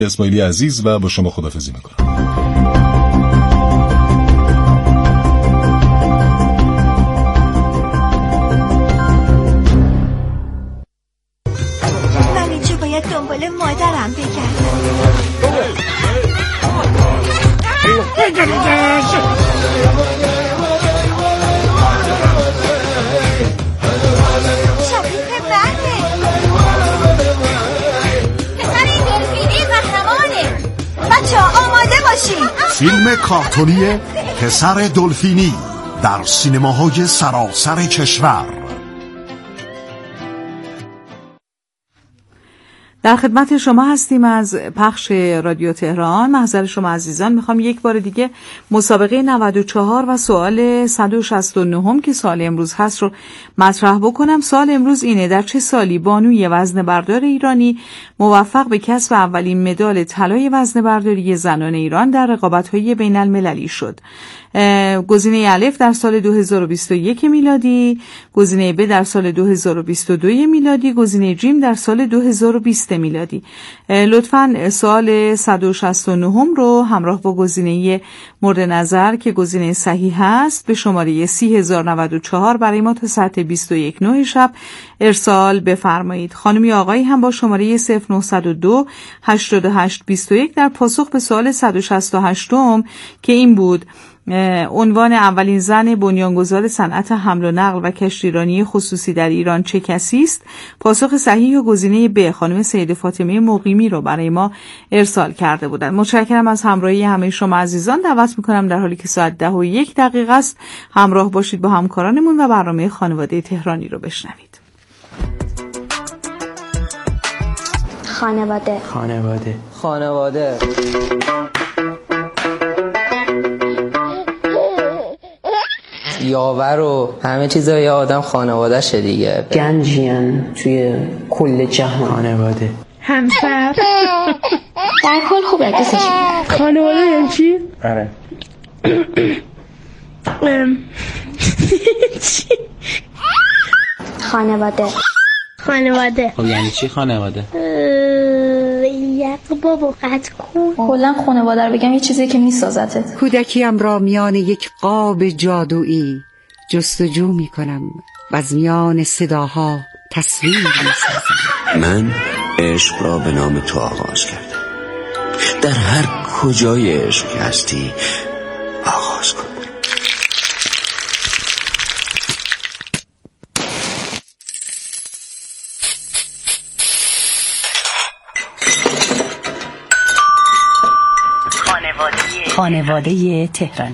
اسماعیلی عزیز و با شما خداحافظی میکنم. من اینجا باید دنبال مادرم بگردم. شبیه بله. پسر این دلفینی قهرمانه. بچه‌ها آماده باشین. فیلم کارتونی پسر دلفینی در سینماهای سراسر کشور. در خدمت شما هستیم از پخش رادیو تهران. محضر شما عزیزان، میخوام یک بار دیگه مسابقه 94 و سوال 169 که سوال امروز هست رو مطرح بکنم. سوال امروز اینه: در چه سالی بانوی وزنه‌بردار ایرانی موفق به کسب اولین مدال طلای وزنه‌برداری زنان ایران در رقابت‌های بین‌المللی شد؟ گزینه الف در سال 2021 میلادی، گزینه ب در سال 2022 میلادی، گزینه جیم در سال 2020 میلادی. لطفاً سوال 169 رو همراه با گزینه مورد نظر که گزینه صحیح هست به شماره 30094 برای ما تا ساعت 21:09 شب ارسال بفرمایید. خانمی آقایی هم با شماره 0902 8821 در پاسخ به سوال 168 که این بود: عنوان اولین زن بنیانگذار صنعت حمل و نقل و کشتیرانی خصوصی در ایران چه کسی است؟ پاسخ صحیح و گزینه ب خانم سید فاطمه مقیمی رو برای ما ارسال کرده بودند. متشکرم از همراهی همه شما عزیزان. دعوت میکنم در حالی که ساعت 10:01 است همراه باشید با همکارانمون و برنامه خانواده تهرانی رو بشنوید. خانواده یاور و همه چیزای آدم خانواده شه دیگه. گنجین توی کل جهان. خانواده همسر در کل خوبه دوستش. خانواده یعنی چی؟ آره خانواده خب یعنی چی خانواده؟ یک بابا قد کن. کلا خانواده رو بگم یه چیزی که میسازتت. کودکیم را میان یک قاب جادویی جستجو میکنم و از میان صداها تصویر میسازم. من عشق را به نام تو آغاز کردم. در هر کجای عشق هستی آغاز کن. خانواده تهران.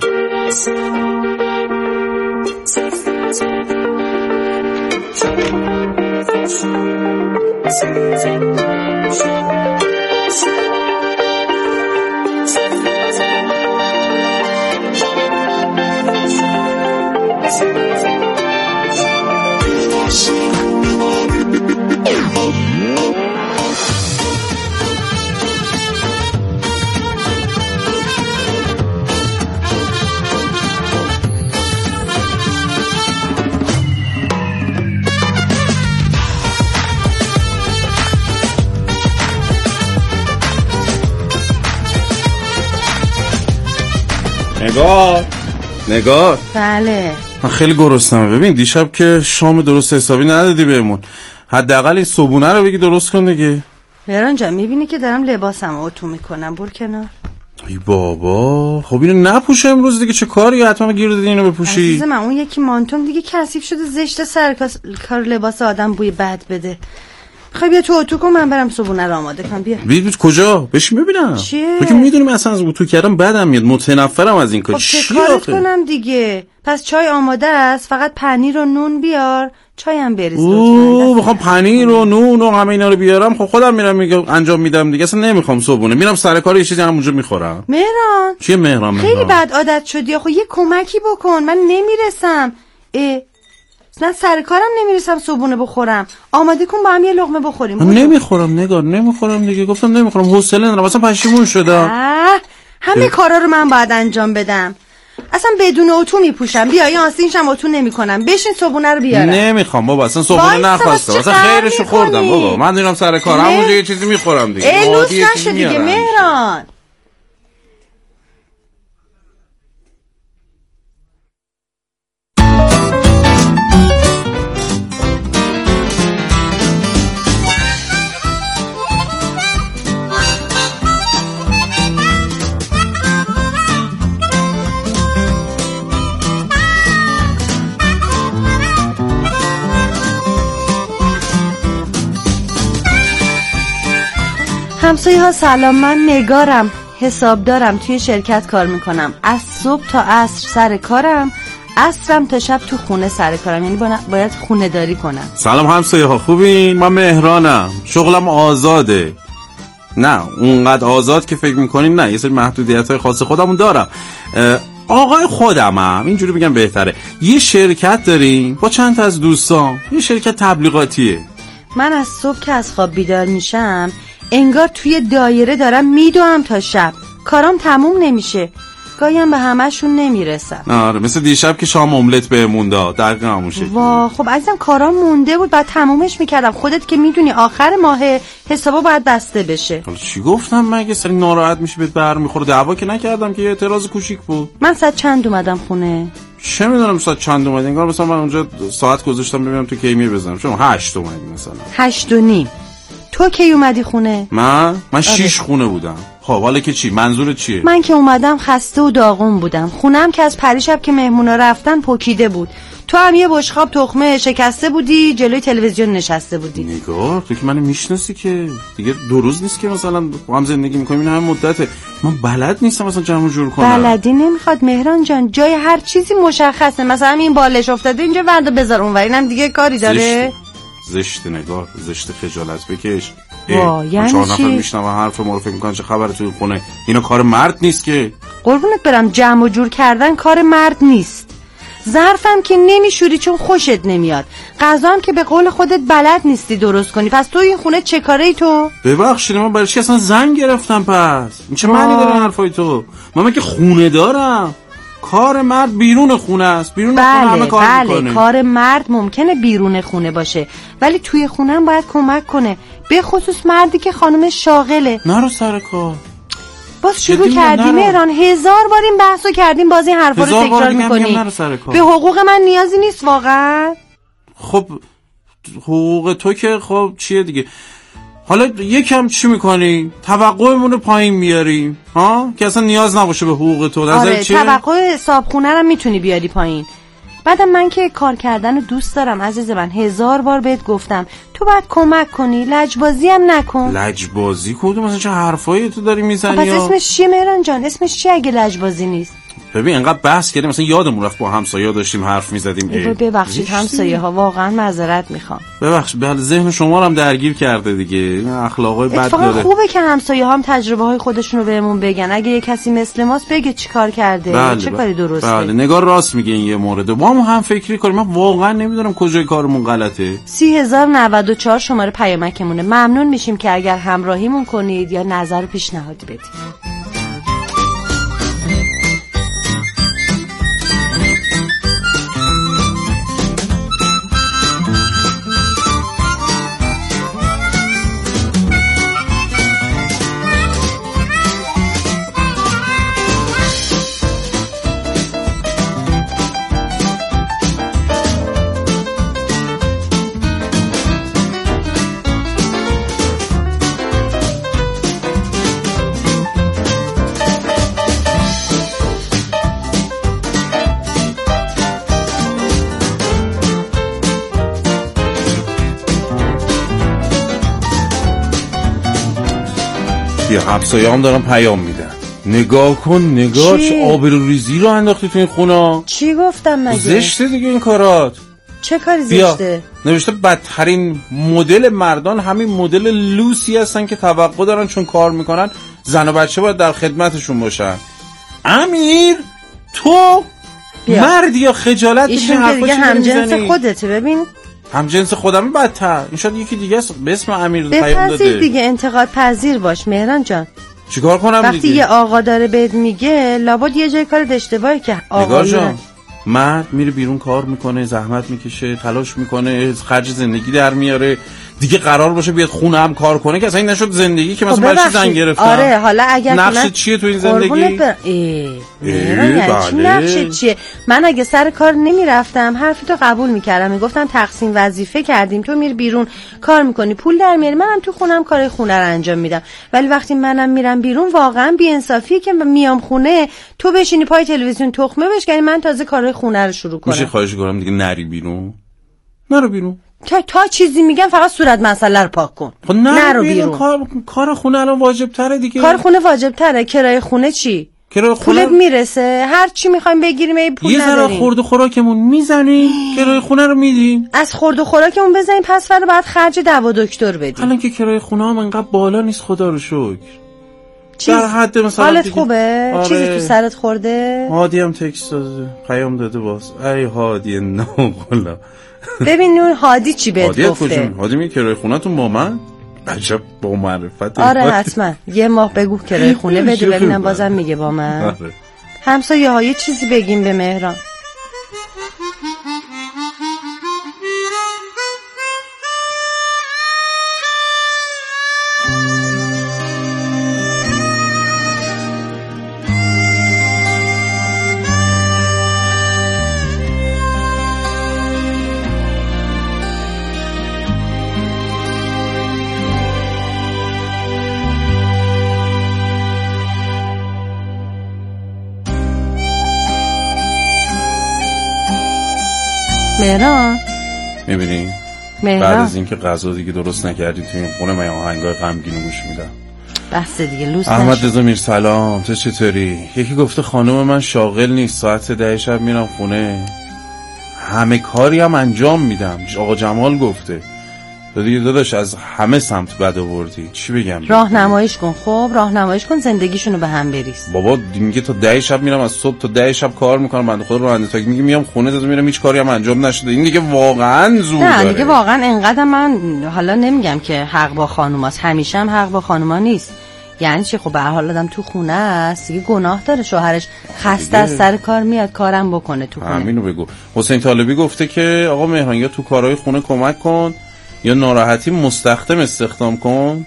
نگار بله من خیلی گرسنمه. ببین دیشب که شام درست حسابی ندادی بهمون، حداقل این صبونه رو بگی درست کن دیگه. مهران جان میبینی که دارم لباسم اتو میکنم، برو کنار. ای بابا خب اینو نپوشه امروز دیگه، چه کاری حتما گیر دادی اینو بپوشی؟ عزیز من اون یکی مانتوم دیگه کثیف شده، زشت سرکار لباس آدم بوی بد بده. خب بیا تو اتو کن من برم صبونه رو آماده کنم. بیا کجا؟ بشین ببینم. چیه؟ تو که میدونی مثلا از اتو کردم بدم میاد، متنفرم از این کار. خب چه کارت کنم دیگه؟ پس چای آماده است، فقط پنیر و نون بیار، چایم بریز لطفا. بخوام پنیر و نون و همه اینا رو بیارم خب خودم میرم انجام میدم دیگه، اصلا نمیخوام صبونه، میرم سر کار یه چیزی همونجا میخورم. مهران چیه مهران؟ خیلی بد عادت شدی، خب یه کمکی بکن، من نمیرسم. من سر کارم نمیرسم صبونه بخورم. آماده کن با هم یه لقمه بخوریم. من نمیخورم نگار، نمیخورم دیگه، گفتم نمیخورم، حوصله ندارم، اصلا پشیمون شدم. همه کارا رو من باید انجام بدم. اصلا بدون اتو میپوشم. بیا این آستینشم اتو نمیکنم. بشین صبونه رو بیارم. نمیخوام بابا، اصلا صبونه نخواستم، اصلا خیرشو خوردم بابا. من میرم سر کار، همونجا یه چیزی میخورم دیگه. لوس نشو دیگه مهران. همسایه ها سلام، من نگارم، حسابدارم، توی شرکت کار میکنم. از صبح تا عصر سر کارم، عصرم تا شب تو خونه سر کارم، یعنی باید خونه داری کنم. سلام همسایه ها، خوبین؟ من مهرانم، شغلم آزاده. نه اونقدر آزاد که فکر میکنین، نه یه سری محدودیت های خاص خودمون دارم. آقای خودمم، اینجوری بگم بهتره، یه شرکت داریم با چند تا از دوستان، یه شرکت تبلیغاتیه. من از صبح که از خواب بیدار میشم انگار توی دایره دارم میدوام تا شب، کارام تموم نمیشه، گاهی هم به همه‌شون نمیرسم. آره مثل دیشب که شام املت بهمون داد، دقیقاً همون شکلی. وا خب عزیزم کارام مونده بود، بعد تمومش میکردم. خودت که میدونی آخر ماه حسابا باید بسته بشه. حالا چی گفتم؟ مگه سری ناراحت میشی بهت برمیخوره؟ دعوا که نکردم که، یه اعتراض کوچیک بود. من ساعت چند اومدم خونه؟ چه میدونم ساعت چند اومدی، انگار مثلا من اونجا ساعت گذاشتم ببینم تو کی میری بزنم. چون 8 اومدی مثلا. 8:30. تو کی اومدی خونه؟ من 6 خونه بودم. خب حالا که چی؟ منظورت چیه؟ من که اومدم خسته و داغون بودم. خونم که از پریشب که مهمونا رفتن پوکیده بود. تو هم یه بشقاب تخمه شکسته بودی، جلوی تلویزیون نشسته بودی. نگار تو که منو میشناسی که دیگه 2 روز نیست که مثلا با هم زندگی میکنیم، این همه مدته. من بلد نیستم مثلا جمع جور کنم. بلدی نمیخواد مهران جان، جای هر چیزی مشخصه. مثلا این بالش افتاده اینجا، وردا بذار اونور، اینم دیگه کاری داره. زشت نگار، زشت، خجالت بکش. یعنی 4 نفر میشنون حرف ما رو، فکر میکنن چه خبره تو خونه. اینا کار مرد نیست که. قربونت برم، جمع و جور کردن کار مرد نیست. ظرفم که نمیشوری چون خوشت نمیاد، غذا هم که به قول خودت بلد نیستی درست کنی. پس تو این خونه چه کاره ای تو؟ ببخشید من برای چی اصلا زن گرفتم؟ پس این چه معنی داره حرفای تو؟ من که خونه دارم. کار مرد بیرون خونه است. بیرون خونه همه کار میکنه. کار مرد ممکنه بیرون خونه باشه، ولی توی خونه هم باید کمک کنه، به خصوص مردی که خانمش شاغله. نرو سر کار. باز شروع کردیم مهران، 1000 بار این بحثو کردیم، باز این حرفا رو تکرار میکنی. به حقوق من نیازی نیست واقعا. خب حقوق تو که خب چیه دیگه. حالا یکم چی میکنی؟ توقعمون رو پایین میاریم ها، که اصلا نیاز نباشه به حقوق تو. آره توقع حسابخونه رو میتونی بیاری پایین. بعدم من که کار کردن رو دوست دارم عزیز من، 1000 بار بهت گفتم تو باید کمک کنی، لجبازی هم نکن. لجبازی کدوم؟ مثلا چه حرفایی تو داری میزنی؟ پس اسمش چیه مهران جان؟ اسمش چیه اگه لجبازی نیست؟ ببین انقدر بحث کردیم، مثلا یادمون رفت با همسایه‌ها داشتیم حرف می‌زدیم. ببخشید همسایه‌ها، واقعا معذرت میخوام. ببخشید، بله ذهن شما رو هم درگیر کرده دیگه، این اخلاقای بد داره. خوبه که همسایه‌ها هم تجربه‌های خودشونو بهمون بگن، اگه یه کسی مثل ماست بگه چیکار کرده، چه کاری درسته. بله نگار راست میگه، این یه مورد با هم فکری کنیم. من واقعا نمیدونم کجای کارمون غلطه. 30094 شماره پیامکمونه. ممنون میشیم که اگر همراهیمون کنید یا نظر پیشنهادی بدید. یا همسایه‌ام دارن پیام میدن. نگاه کن نگاه، چه آبروریزی رو انداختی تو این خونه. چی گفتم مگه؟ زشته دیگه این کارات. چه کاری زشته؟ نوشته بدترین مدل مردان همین مدل لوسی هستن که توقع دارن چون کار میکنن زن و بچه باید در خدمتشون باشن. امیر تو مردی یا خجالت میشه حرفا دیگه همجنس خودته. ببین همجنس خودم بدتر این شاید یکی دیگه است به اسم امیر پیام داده. دیگه انتقاد پذیر باش مهران جان. چیکار کنم دیگه؟ وقتی یه آقا داره بهت میگه لابد یه جای کار اشتباهی که آقا مرد میره بیرون کار میکنه، زحمت میکشه، تلاش میکنه، خرج زندگی در میاره، دیگه قرار باشه بیاد خونه هم کار کنه که اصلا این نشد زندگی که مثلا برای چی زن گرفتم. آره حالا اگر نقشت چیه تو این زندگی؟ چی نقشت چیه؟ من اگه سر کار نمیرفتم حرفی تو قبول میکردم، میگفتم تقسیم وظیفه کردیم، تو میری بیرون کار میکنی پول در میاری، منم تو خونم کار خونه رو انجام میدم. ولی وقتی منم میرم بیرون واقعا بی‌انصافیه که میام خونه تو بشینی پای تلویزیون تخمه بشکنی، من تازه کارهای خونه رو شروع کنم. میشه خواهش کنم دیگه نری بیرون؟ نرو بیرون. تا چیزی میگم فقط صورت مسئله رو پاک کن. خب نرو بیرون. کار خونه الان واجب تره دیگه. کار خونه واجب تره. کرایه خونه چی؟ پولت میرسه، هر چی میخوایم بگیریم ای پول نداریم. یه ذره خورد و خوراکمون میزنیم، کرایه خونه رو میدیم. از خورد و خوراکمون بزنیم، پس فردا بعد خرج دوا دکتر بدیم. الان که کرایه خونه هم انقدر بالا نیست، خدا رو شکر. در حد مثلا حالت دیگه. خوبه؟ آره. چیزی تو سرت خورده؟ هادی هم تکست داده، پیام داده باز. ای هادی ناقلا. ببین اون هادی چی بهت گفته؟ هادی میگه کرایه خونه‌تون با من؟ عجب با معرفت. آره حتما یه ماه بگو کرایه خونه بده ببینم بازم میگه با من. آره. همسایه ها یه چیزی بگیم به مهران. مهران میبینی؟ بعد از اینکه غذا دیگه درست نکردی توی این خونه من آهنگای غمگینو گوش میدم. بس دیگه لوس احمد رضا میر سلام، تو چطوری؟ یکی گفته خانم من شاغل نیست، ساعت 10 شب میرم خونه، همه کاری هم انجام میدم. آقا جمال گفته تو دیگه داداش از همه سمت بد آوردی، چی بگم؟ راهنماییش کن. خب راهنماییش کن، زندگیشونو به هم بریز. بابا میگه تا 10 شب میرم، از صبح تا 10 شب کار میکنم، بنده خدا راننده تاکسی میگه میام خونه زدم میرم هیچ کاری هم انجام نشده. این دیگه واقعا زور داره. نه دیگه واقعا انقدر من حالا نمیگم که حق با خانوماست، همیشه هم حق با خانوما نیست. یعنی چه؟ خب به هر حال آدم تو خونه است دیگه، گناه داره شوهرش خسته از سر کار میاد کارم بکنه تو خونه. همینو بگو. حسین طالبی گفته که آقا مهران یا تو کارهای خونه کمک کن یا ناراحتی مستخدم استخدام کن.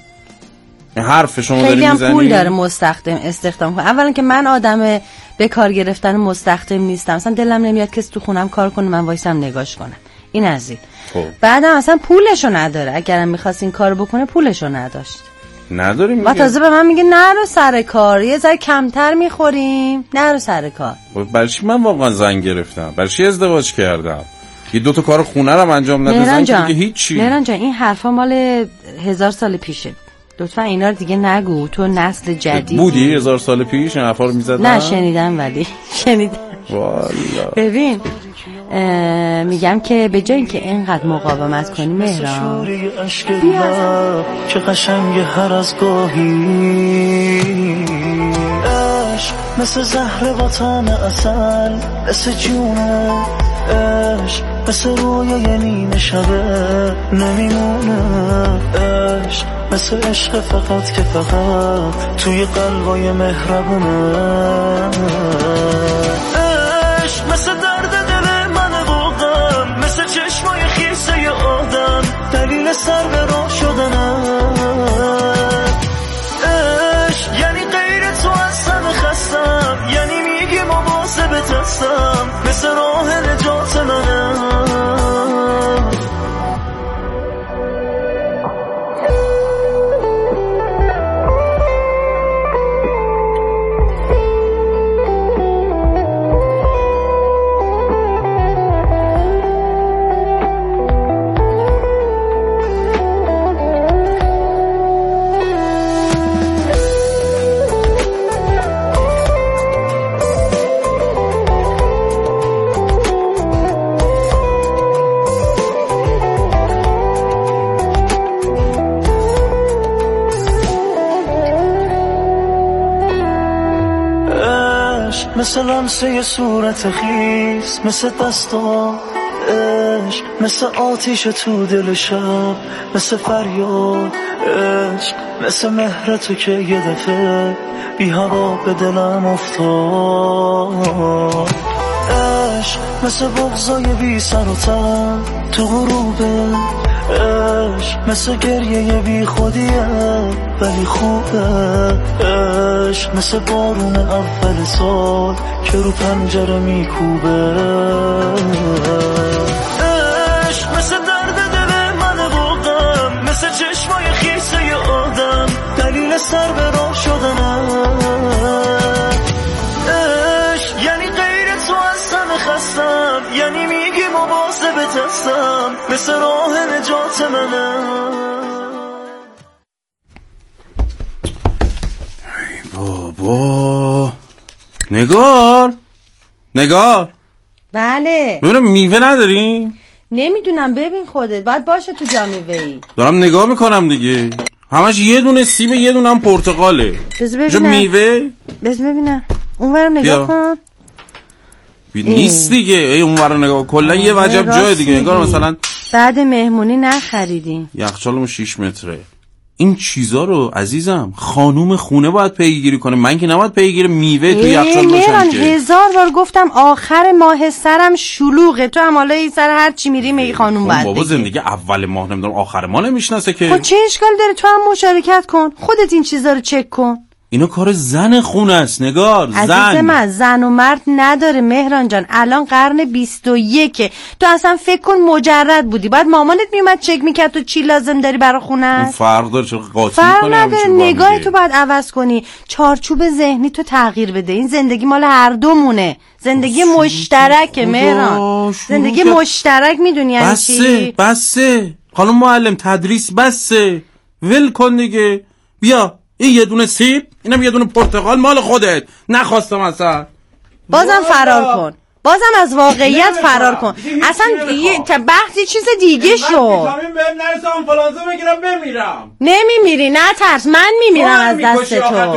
حرف شما داری میزنی؟ خیلی هم پول داره مستخدم استخدام کن. اولا که من آدم به کار گرفتن مستخدم نیستم، مثلا دلم نمیاد کسی تو خونم کار کنه من وایسم نگاش کنم. این از این. بعدم اصلا پولشو نداره، اگرم می‌خواست این کارو بکنه پولشو نداشت. نداریم. و تازه به من میگه نرو سر کار، یه ذره کمتر میخوریم، نرو سر کار. برای چی من واقعا زن گرفتم؟ برای چی ازدواج کردم؟ یه دو تا کار خونه رو انجام ندادن که دیگه هیچی. مهران جان این حرفا مال 1000 سال پیشه، لطفا اینا رو دیگه نگو. تو نسل جدید بودی 1000 سال پیش این حرفا رو میزدن؟ نه شنیدم، ولی شنیدم. والا ببین میگم که به جای اینکه اینقدر مقاومت کنی مهران، که قشنگ هر از گاهی عشق مثل زهر با طعم عسل، مثل جونه عشق مثل رویای نیمه شبه نمیمونه. عشق مثل عشق فقط که فقط توی قلبای مهربونه. عشق مثل درد دل من واقعا، مثل چشمای خیسه آدم، دلیل سر به راه شدنم. عشق یعنی غیر تو از همه خستم، یعنی میگی مواظبت هستم، مثل راه نجات منم. مثل لمسه صورت خیس، مثل دستا عشق، مثل آتیش تو دل شب، مثل فریاد عشق مثل مهر تو که یه دفعه بی هوا به دلم افتاد. عشق مثل بغضای بی سر و تن تو غروبه. عشق مثل گریه بی خودیه ولی خوبه. عشق مثل بارون اول سال که رو پنجره میکوبه. عشق مثل درد دل من و غم، مثل چشمای خیسه آدم، دلیل سر به راه شدنم. عشق یعنی غیر تو از همه خستم، یعنی میگی مواظبت هستم، مثل راه نجات منم. بابا نگار بله ببینم میوه نداریم؟ نمیدونم، ببین خودت باید باشه تو جا میوه‌ای. دارم نگاه میکنم دیگه، همش یه دونه سیب یه دونه هم پرتقاله. بذار میوه ببینم اونورم نگاه کن. نیست دیگه. اونورم نگاه کلا یه وجب جای دیگه. نگار مثلا بعد مهمونی نخریدیم. یخچالمون 6 متره. این چیزا رو عزیزم خانوم خونه باید پیگیری کنه، من که نباید پیگیری میوه تو یخچال باشم که. 1000 بار گفتم آخر ماه سرم شلوغه، تو هم حالا این سر هر چی میری میگی خانوم باید بابا زندگی اول ماه نمیدونم آخر ماه نمیشناسه که. خب چه اشکال داره؟ تو هم مشارکت کن، خودت این چیزا رو چک کن. اینا کار زن خونه است نگار. عزیز من زن و مرد نداره مهران جان، الان قرن 21. تو اصلا فکر کن مجرد بودی باید مامانت میومد چک میکرد تو چی لازم داری برای خونه. فرق داره، چرا قاطی فرق میکنی؟ نداره، نگاه تو باید عوض کنی، چارچوب ذهنی تو تغییر بده. این زندگی مال هر دومونه، زندگی مشترک مهران، زندگی مشترک. میدونی یعنی چی؟ بسه خانم معلم، تدریس بسه، ول کن دیگه. بیا این یه دونه سیب، اینم یه دونه پرتقال مال خودت. نخواستم اصلا. بازم فرار کن، بازم از واقعیت فرار کن. اصلا بحثی چیز دیگه شد. ویتامین بهم نرسه آنفولانزا بگیرم بمیرم. نمیمیری، نه ترس، من میمیرم از دست تو.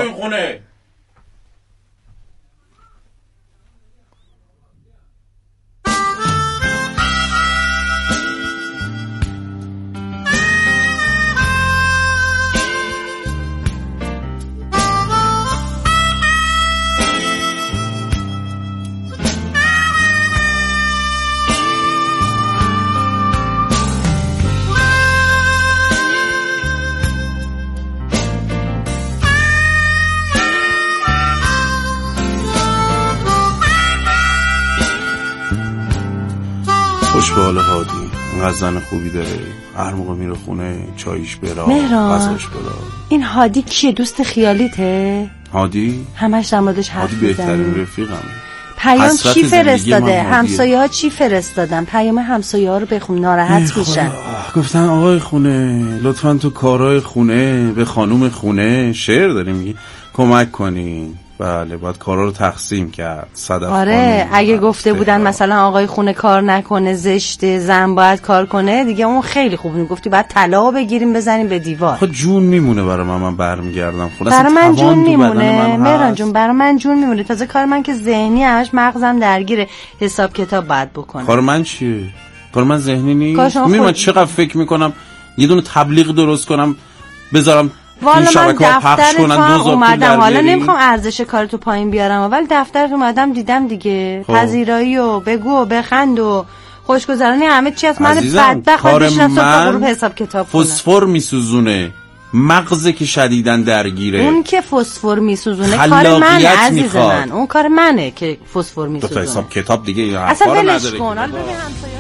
خوشبال هادی، اینقدر زن خوبی داره، هر موقع میره خونه چایش برا، غذاش برا. این هادی کیه؟ دوست خیالیته؟ هادی همش در موردش حرف میزنی؟ هادی بهترین رفیقمه. پیام چی فرستاده؟ همسایه ها چی فرستادن؟ پیام همسایه ها رو بخون، ناراحت میشن. گفتن آقای خونه لطفا تو کارهای خونه به خانوم خونه، شعر داریم میگی، کمک کنین. بله باید کارا رو تقسیم کرد. صدف آره اگه گفته بودن مثلا آقای خونه کار نکنه زشته، زن باید کار کنه دیگه، اون خیلی خوب میگفتی باید طلا بگیریم بزنیم به دیوار. خب جون میمونه برای من برمیگردم خونه. برای من جون میمونه مهران جون، برای من جون میمونه. تازه کار من که ذهنی همش مغزم درگیره، حساب کتاب باید بکنم. کار من چیه؟ کار من ذهنی نیست. من چقدر فکر میکنم یه دونه تبلیغ درست کنم بذارم والا من دفتر تو اومدم، حالا نمیخوام ارزش کارتو پایین بیارم ولی دفتر تو اومدم دیدم دیگه. پذیرایی و بگو و بخند و خوشگذرانی همه چی از من بدبخت بشناسم تا گروه حساب کتاب کنم. فسفر میسوزونه مغزه که شدیدن درگیره. اون که فسفر میسوزونه کار منه عزیز من، اون کار منه که فسفر میسوزونه. دو تا حساب کتاب دیگه اصلا ولش کن. حالا ببین همسایه‌ها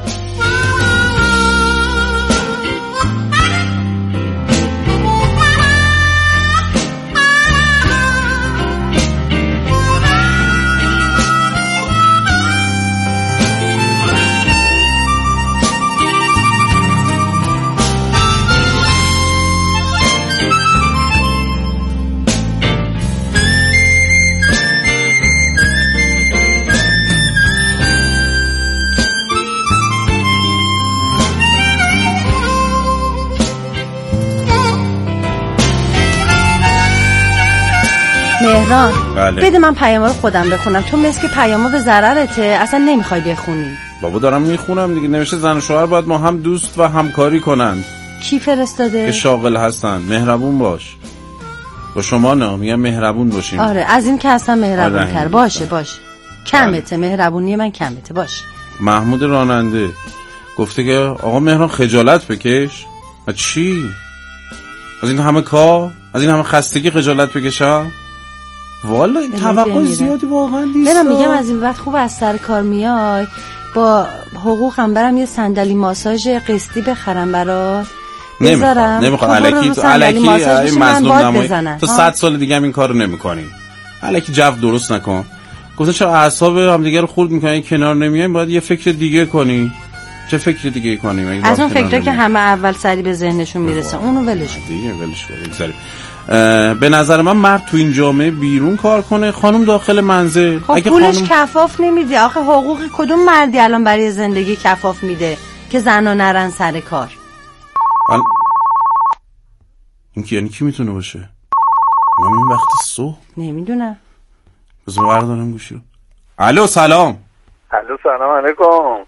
مهران بده من پیاما رو خودم بخونم، تو مثل که پیاما به ضررته اصلا نمیخوای بخونی. بابا دارم میخونم دیگه، نوشته زن و شوهر باید ما هم دوست و همکاری کنن. کی فرستاده؟ که شاغل هستن. مهربون باش با شما، نه میگم مهربون باشیم. آره از این که اصلا مهربون تر باشه. کمته مهربونی من کمته باشه. محمود راننده گفته که آقا مهران خجالت بکش. چی؟ از این همه کار، از این همه خستگی خجالت بکشم؟ والا این توقع زیادی واقعا نیست. برم میگم از این وقت خوب از سر کار میای با حقوقم برم یه صندلی ماساژ قسطی بخرم برات بذارم. نمیخوام الکی مظلوم نمایی. تو 100 سال دیگه هم این کارو نمی‌کنی. الکی جو درست نکن. گفتن چرا اعصاب هم دیگه رو خورد می‌کنی، کنار نمیایم، باید یه فکر دیگه کنی. چه فکر دیگه کنیم؟ از اون فکرا که همه اول سری به ذهنشون میرسه اونو ولش کن. به نظر من مرد تو این جامعه بیرون کار کنه، خانم داخل منزل. خب اگه پولش کفاف نمیده. آخه حقوق کدوم مردی الان برای زندگی کفاف میده که زنا نرن سر کار؟ این که یعنی کی میتونه باشه؟ من این وقت صبح نمیدونم. بذار بردارم گوشی رو. الو سلام. الو سلام علیکم.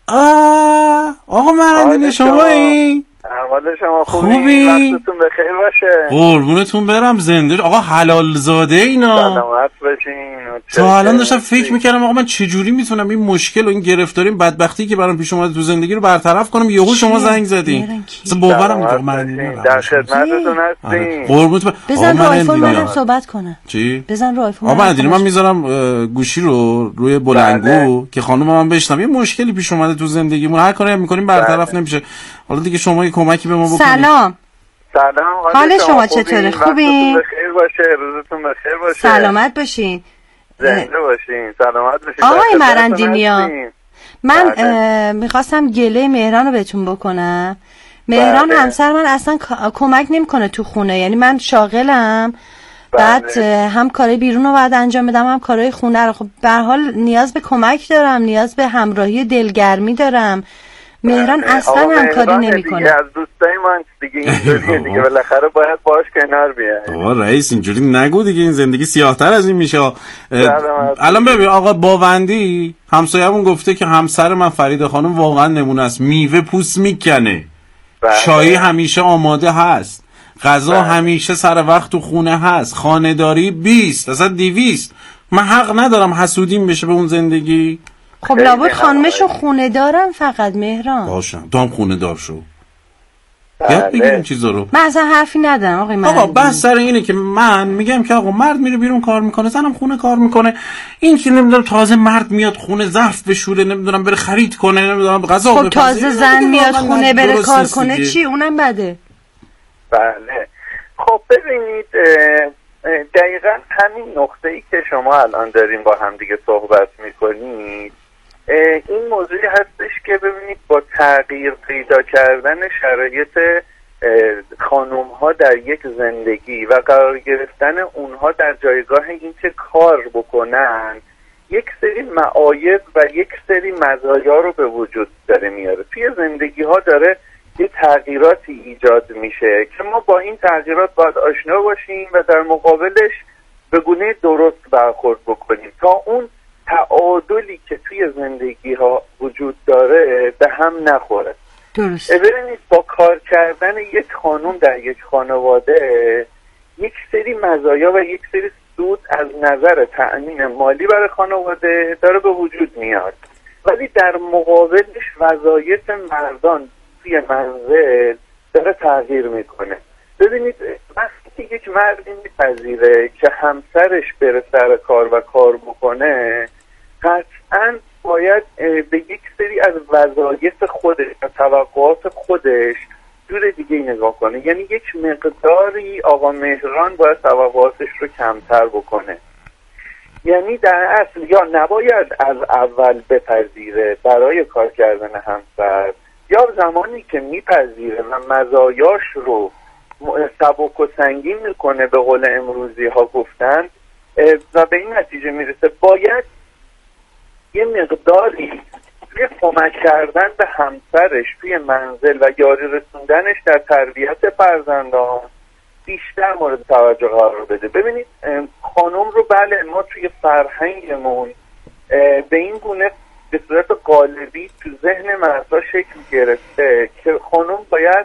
آقا مرندین شمایی؟ احوال شما خوبی؟ وقتتون بخیر باشه. قربونتون برم. زنده آقا حلال زاده اینا. سلامت باشین. تا الان داشتم فکر میکردم آقا من چجوری میتونم این مشکل و این گرفتاری بدبختی که برام پیش اومده تو زندگی رو برطرف کنم. یهو شما زنگ زدین. اصلا باورم نمیشه. من در خدمتتون هستیم. قربونتون. بزن رو آیفون منم صحبت کنم. چی؟ بزن رو آیفون. آقا من میذارم گوشی رو روی بلندگو که خانم من بشنم. یه مشکلی پیش اومده تو زندگیمون، هر کاری میکنیم برطرف نمیشه. حالا دیگه شما یه کمکی به ما بکنید. سلام. حال شما چطوره؟ خوبین؟ بخیر باشه، روزتون بخیر باشه. سلامت باشین. زنده باشین، سلامت باشین. آقای مرندینیا، من میخواستم گله مهران رو بهتون بکنم. مهران همسر من اصلا کمک نمیکنه تو خونه، یعنی من شاغلم. بعد هم کارهای بیرون رو باید انجام بدم، هم کارهای خونه رو. خب به هر حال نیاز به کمک دارم، نیاز به همراهی دلگرمی دارم. مهران اصلا همکاری نمیکنه. از دوستای من دیگه اینجوریه دیگه، بالاخره باید باش کنار بیای. آقا رئیس اینجوری نگو دیگه، این زندگی سیاه‌تر از این میشه. الان ببین آقا باوندی همسایه‌مون گفته که همسر من فرید خانم واقعا نمونه است. میوه پوست میکنه. چای همیشه آماده هست. غذا همیشه سر وقت تو خونه هست. خانه‌داری 20 اصلا 200. من حق ندارم حسودیم بشه به اون زندگی. خب لابد خانمشو خونه دارم فقط مهران. باشم تو هم خونه دار شو. یاد بگیر این چیزا رو. من اصلا حرفی ندارم آقای مرد. آقا بحث سر اینه که من میگم که آقا مرد میره بیرون کار میکنه، زنم خونه کار میکنه. این که نمیدونم تازه مرد میاد خونه ظرف بشوره، نمیدونم بره خرید کنه، نمیدونم غذا بپزه. خب تازه زن میاد خونه بره کار کنه چی؟ اونم بده. بله. خب ببینید دقیقاً همین نقطه‌ای که شما الان دارین با هم دیگه صحبت میکنید، این موضوعی هستش که ببینید با تغییر پیدا کردن شرایط خانوم ها در یک زندگی و قرار گرفتن اونها در جایگاه اینکه کار بکنن، یک سری معایب و یک سری مزایا رو به وجود داره میاره. توی زندگی ها داره یه تغییراتی ایجاد میشه که ما با این تغییرات باید آشنا باشیم و در مقابلش به گونه درست برخورد بکنیم تا اون تعادلی که توی زندگی ها وجود داره به هم نخوره. درست. ببینید با کار کردن یک خانم در یک خانواده یک سری مزایا و یک سری سود از نظر تأمین مالی برای خانواده داره به وجود میاد، ولی در مقابلش وظایف مردان توی منزل داره تغییر میکنه. ببینید وقتی یک مردی میپذیره که همسرش بره سر کار و کار بکنه، قطعاً باید به یک سری از وظایف خودش و توقعات خودش جور دیگه نگاه کنه. یعنی یک مقداری آقا مهران باید توقعاتش رو کمتر بکنه. یعنی در اصل یا نباید از اول بپذیره برای کار کردن همسر، یا زمانی که میپذیره و مزایاش رو سبک و سنگین میکنه به قول امروزی ها گفتن و به این نتیجه میرسه باید یه مقداری توی کمک کردن به همسرش توی منزل و یاری رسوندنش در تربیت فرزندان بیشتر مورد توجه قرار بده. ببینید خانم رو بله ما توی فرهنگمون به این گونه به صورت قالبی تو ذهن مردها شکل گرفته که خانم باید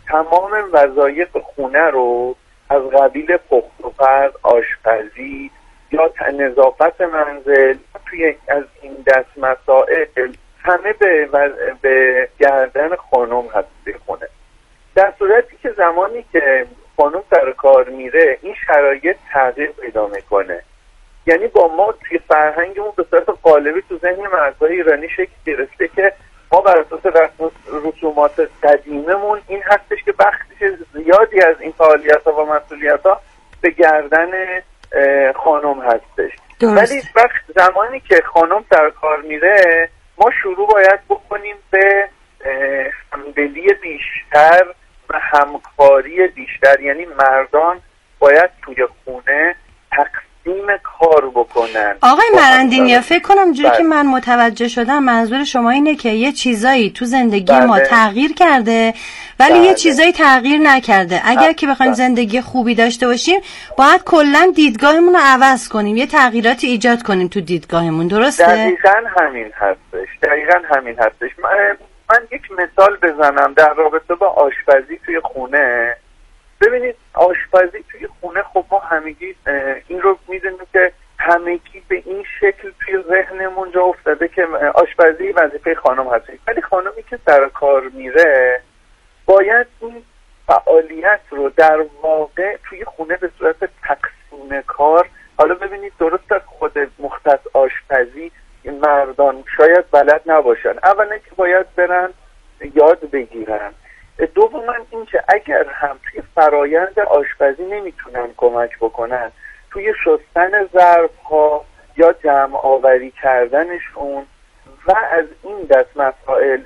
تمام وظایف خونه رو از قبیل پخت و پز، آشپزی یا نظافت منزل توی از این دست مسائل همه به گردن خانم هست خونه. در صورتی که زمانی که خانم سر کار میره این شرایط تغییر پیدا میکنه. یعنی با ما توی فرهنگمون به صورت قالبی تو ذهن مردهای ایرانی شکل گرفته که ما بر اساس رسومات قدیممون این هستش که بخش زیادی از این فعالیت‌ها و مسئولیت‌ها به گردن خانم هستش. ولی وقت زمانی که خانم سر کار میره ما شروع باید بکنیم به همدلی بیشتر و همکاری بیشتر. یعنی مردان باید توی خونه تقسیم کار بکنن. آقای مرندینیا فکر کنم جوری که من متوجه شدم منظور شما اینه که یه چیزایی تو زندگی ما تغییر کرده ولی یه چیزایی تغییر نکرده. اگر که بخوایم زندگی خوبی داشته باشیم باید کلا دیدگاهمون رو عوض کنیم، یه تغییراتی ایجاد کنیم تو دیدگاهمون. درسته؟ دقیقاً همین هستش. من یک مثال بزنم در رابطه با آشپزی توی خونه. ببینید آشپزی توی خونه خب ما همگی این رو میدونیم که همگی به این شکل توی ذهنمون جا افتاده که آشپزی وظیفه خانم هست، ولی خانمی که سر کار میره باید این فعالیت رو در واقع توی خونه به صورت تقسیم کار. حالا ببینید درست از خود مختص آشپزی مردان شاید بلد نباشن، اولا که باید برن یاد بگیرن، دوما این که اگر هم توی فرایند آشپزی نمیتونن کمک بکنن توی شستن ظرف‌ها یا جمع آوری کردنشون و از این دست مسائل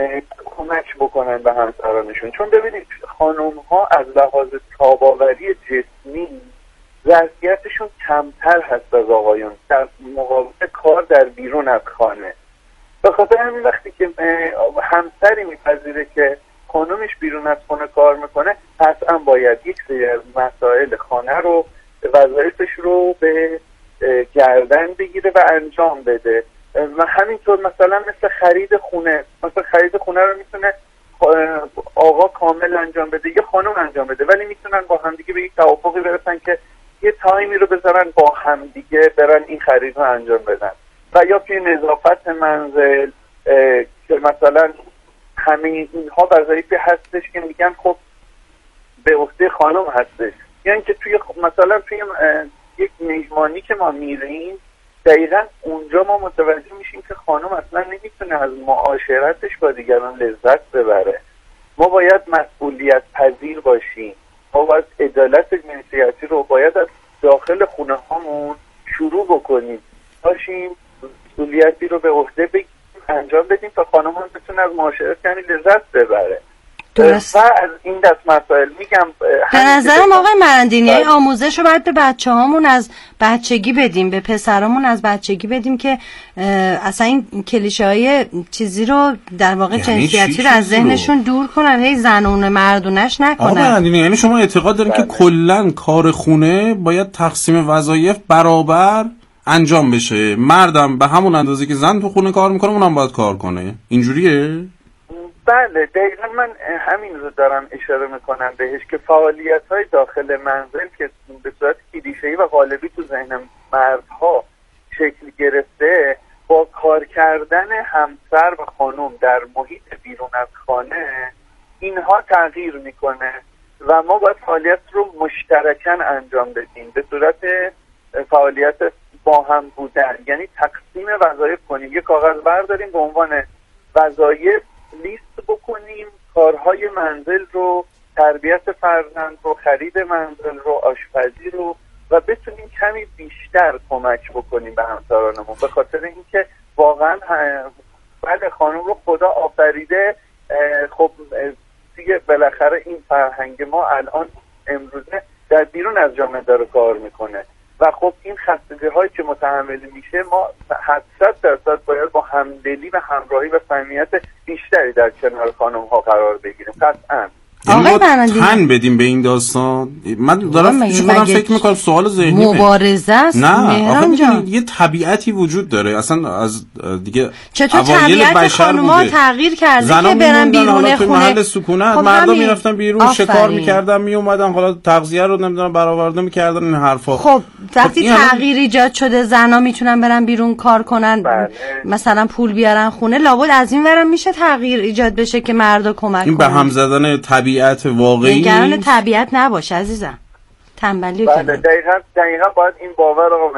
کمک بکنن به همسرانشون. چون ببینید خانم‌ها از لحاظ تاب‌آوری جسمی ظرفیتشون کمتر هست از آقایون در مقابل کار در بیرون از خانه. به خاطر همین وقتی که همسری میپذیره که خانمش بیرون از خانه کار میکنه قطعا باید یک سری از مسائل خانه رو وظایفش رو به گردن بگیره و انجام بده. و همینطور مثلا مثل خرید خونه رو میتونه آقا کامل انجام بده یا خانم انجام بده، ولی میتونن با همدیگه به یک توافقی برسن که یه تایمی رو بذارن با همدیگه برن این خرید رو انجام بدن. و یا توی نظافت منزل که مثلا همه اینها وظایفی هستش که میگن خب به عهده خانم هستش. یعنی که توی مثلا توی یک میهمانی که ما میریم دقیقا اونجا ما متوجه میشیم که خانم اصلا نمیتونه از معاشرتش با دیگران لذت ببره. ما باید مسئولیت پذیر باشیم، ما باید عدالت جنسیتی رو باید از داخل خونه هامون شروع بکنیم، باشیم مسئولیتی رو به عهده بگیریم انجام بدیم تا خانم هم بتونه از معاشرت یعنی لذت ببره. درست. و از این دست مسائل میگم به نظرم آقای مرندینی آموزش رو باید به بچه هامون از بچگی بدیم، به پسرامون از بچگی بدیم که اصلا این کلیشه های چیزی رو در واقع یعنی جنسیتی رو از ذهنشون دور کنن، هی زنونه مردونش نکنن. آقای مرندینی یعنی شما اعتقاد دارین که کلن کار خونه باید تقسیم وظایف برابر انجام بشه، مردم به همون اندازه که زن تو خونه کار میکنه اونم باید کار کنه، اینجوریه؟ بله دقیقا من همین رو دارم اشاره میکنم بهش که فعالیت‌های داخل منزل که به صورت کلیشه‌ای و غالبی تو ذهن مردها شکل گرفته با کار کردن همسر و خانم در محیط بیرون از خانه اینها تغییر میکنه و ما باید فعالیت رو مشترکاً انجام بدیم به صورت فعالیت با هم بودن، یعنی تقسیم وظایف کنیم، یه کاغذ برداریم به عنوان وظایف لیست بکنیم کارهای منزل رو، تربیت فرزند رو، خرید منزل رو، آشپزی رو و بتونیم کمی بیشتر کمک بکنیم به همسرانمون، به خاطر اینکه واقعا بعد خانم رو خدا آفریده. خب دیگه بالاخره این فرهنگ ما الان امروزه در بیرون از جامعه داره کار میکنه و خب این خستگی هایی که متحمل میشه ما 100% باید با همدلی و همراهی و صمیمیت بیشتری در کنار خانم ها قرار بگیریم. قطعا آقای بنادی تن بدیم به این داستان. من دارم خودم فکر میکنم سوال ذهنی مبارزه است. نه مهران جان یه طبیعتی وجود داره اصلا از دیگه چطور طبیعت خانوما تغییر کرده که برن بیرون خونه محل سکونت خب مردم میرفتن بیرون شکار میکردن میومدن حالا تغذیه رو نمیدونم برآورده میکردن این حرفا. خب وقتی تغییر ایجاد شده زنا میتونن برن بیرون کار کنن مثلا پول بیارن خونه لابد از این ورم میشه تغییر ایجاد بشه که مردا کمک این کنن. به هم زدن طبیعت واقعی نگران طبیعت نباش عزیزم. تنبلی دقیقاً باید این باور رو